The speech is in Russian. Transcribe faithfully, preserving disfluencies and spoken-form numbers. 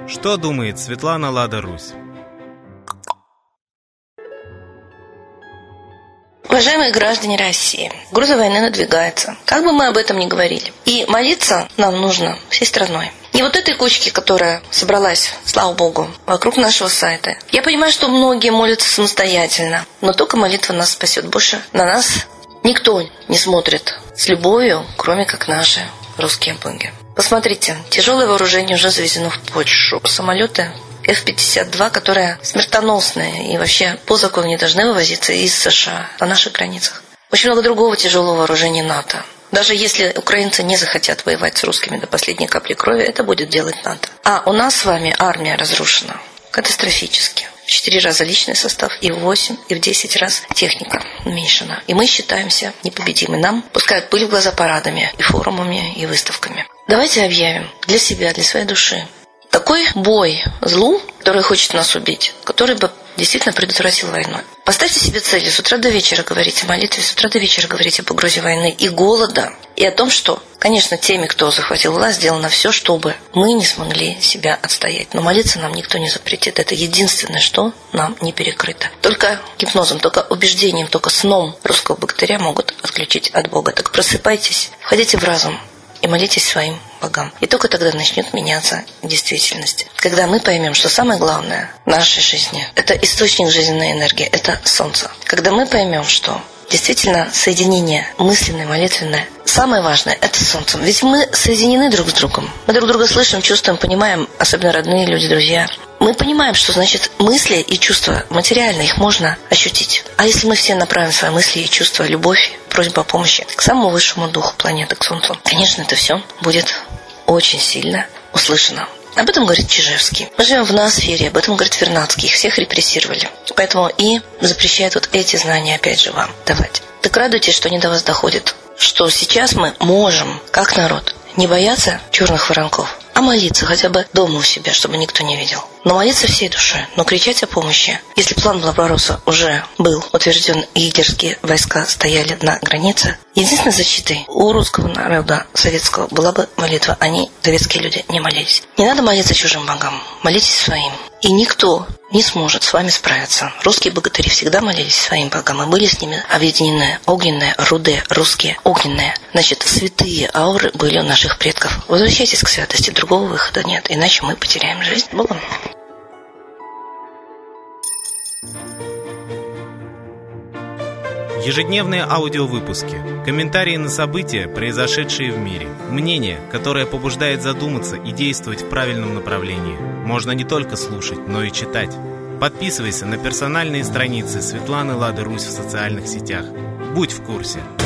Что думает Светлана Лада Русь? Уважаемые граждане России, угроза войны надвигается. Как бы мы об этом ни говорили. И молиться нам нужно всей страной. Не вот этой кучке, которая собралась, слава богу, вокруг нашего сайта. Я понимаю, что многие молятся самостоятельно, но только молитва нас спасет. Больше на нас никто не смотрит с любовью, кроме как наши русские боги. Посмотрите, тяжелое вооружение уже завезено в Польшу. Самолеты эф пятьдесят два, которые смертоносные и вообще по закону не должны вывозиться из США на наших границах. Очень много другого тяжелого вооружения НАТО. Даже если украинцы не захотят воевать с русскими до последней капли крови, это будет делать НАТО. А у нас с вами армия разрушена катастрофически. В четыре раза личный состав, и в восемь, и в десять раз техника уменьшена. И мы считаемся непобедимы. Нам пускают пыль в глаза парадами, и форумами, и выставками. Давайте объявим для себя, для своей души такой бой злу, который хочет нас убить, который бы действительно предотвратил войну. Поставьте себе цели. С утра до вечера говорите о молитве, с утра до вечера говорите об угрозе войны и голода, и о том, что, конечно, теми, кто захватил власть, сделано все, чтобы мы не смогли себя отстоять. Но молиться нам никто не запретит. Это единственное, что нам не перекрыто. Только гипнозом, только убеждением, только сном русского богатыря могут отключить от Бога. Так просыпайтесь, входите в разум и молитесь своим богам. И только тогда начнет меняться действительность. Когда мы поймем, что самое главное в нашей жизни – это источник жизненной энергии, это солнце. Когда мы поймем, что действительно соединение мысленное, молитвенное, самое важное – это солнце. Ведь мы соединены друг с другом. Мы друг друга слышим, чувствуем, понимаем, особенно родные люди, друзья. Мы понимаем, что значит мысли и чувства материально, их можно ощутить. А если мы все направим свои мысли и чувства, любовь, просьбу о помощи к самому высшему духу планеты, к Солнцу, конечно, это все будет очень сильно услышано. Об этом говорит Чижевский. Мы живем в ноосфере, об этом говорит Вернадский. Их всех репрессировали. Поэтому и запрещают вот эти знания опять же вам давать. Так радуйтесь, что они до вас доходят. Что сейчас мы можем, как народ, не бояться черных воронков, а молиться хотя бы дома у себя, чтобы никто не видел. Но молиться всей душой, но кричать о помощи. Если план Барбаросса уже был утвержден, и гитлеровские войска стояли на границе, единственной защитой у русского народа советского была бы молитва. Они, советские люди, не молились. Не надо молиться чужим богам, молитесь своим. И никто не сможет с вами справиться. Русские богатыри всегда молились своим богам и были с ними объединены. Огненные, руды, русские, огненные. Значит, святые ауры были у наших предков. Возвращайтесь к святости, другого выхода нет, иначе мы потеряем жизнь. Богом. Ежедневные аудиовыпуски, комментарии на события, произошедшие в мире, мнение, которое побуждает задуматься и действовать в правильном направлении. Можно не только слушать, но и читать. Подписывайся на персональные страницы Светланы Лады Русь в социальных сетях. Будь в курсе.